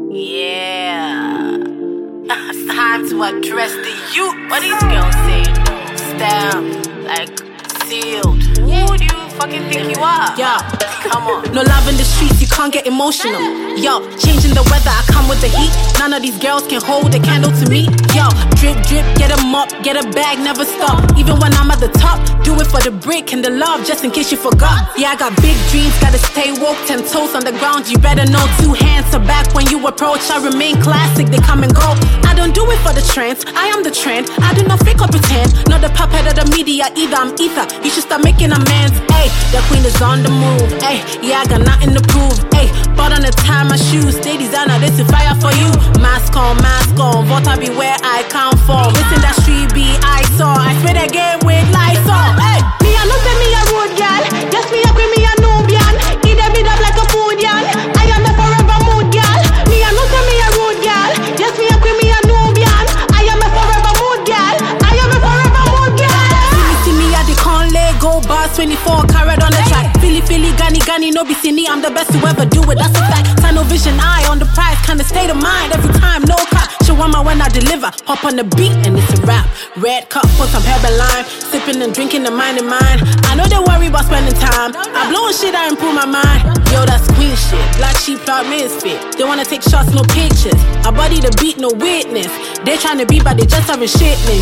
Yeah. It's time to address the youth. What these girls say? Stamped, like sealed. Who do you fucking think you are? Yeah. Come on. No love in the streets, you can't get emotional. Yo, changing the weather, I come with the heat. None of these girls can hold a candle to me. Yo, drip, drip, get a mop, get a bag, never stop. Even when I'm at the top, do it for the brick and the love, just in case you forgot. Yeah, I got big dreams, gotta stay woke, 10 toes on the ground. You better know 2 hands are back when you approach. I remain classic, they come and go. I don't do it for the trends, I am the trend. I do not fake or pretend, not the puppet of the media either. I'm ether, you should start making amends. Ayy, the queen is on the move. Ayy, yeah, I got nothing to prove. Ayy, bought on the time my shoes, stay designer, this is fire for you. Mask on, Volta be where I come from. Listen, that street be I saw. I spit again with lights on. Hey, me a no say me a road girl, just me a queen, me a Nubian. Eat a bit up like a food girl. I am a forever mood girl. Me a no say me a road girl, just me a queen, me a Nubian. I am a forever mood girl. I am a forever mood girl. see me at the Conley, go bars 24 carried on the track. Philly, Gani, no be seen. I'm the best to ever do it, that's a fact. Tunnel vision, eye on the prize, kinda state of mind every time, no cap. Shawarma when I deliver, hop on the beat and it's a rap. Red cup, put some herb and lime, sipping and drinking the mind in mine. I know they worry about spending time. I blow shit, I improve my mind. Yo, that's queen shit, black sheep, proud misfit. They wanna take shots, no pictures. I body the beat, no witness. They tryna be, but they just having shitness.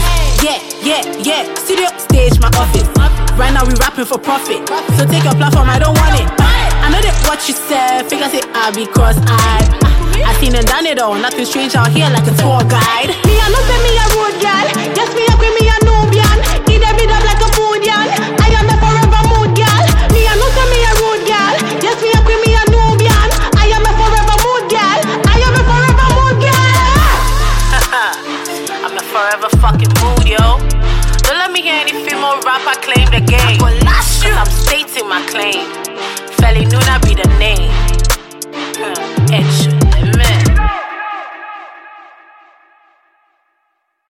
Yeah. Studio, stage, my office. Right now we rapping for profit, so take your platform, I don't want it. I know that what you said, figure say I be cross-eyed. I seen and done it all, nothing strange out here like a tour guide. Me a no say me a road girl, just me a queen, me a Nubian. Eat a bit up like a food girl. I am a forever mood girl. Me a no say me a road girl, just me a queen, me a Nubian. I am a forever mood girl. I am a forever mood girl. I'm a forever fucking mood, yo. Don't let me hear any female rapper claim the game. Cause I'm stating my claim. Feli Nuna be the name.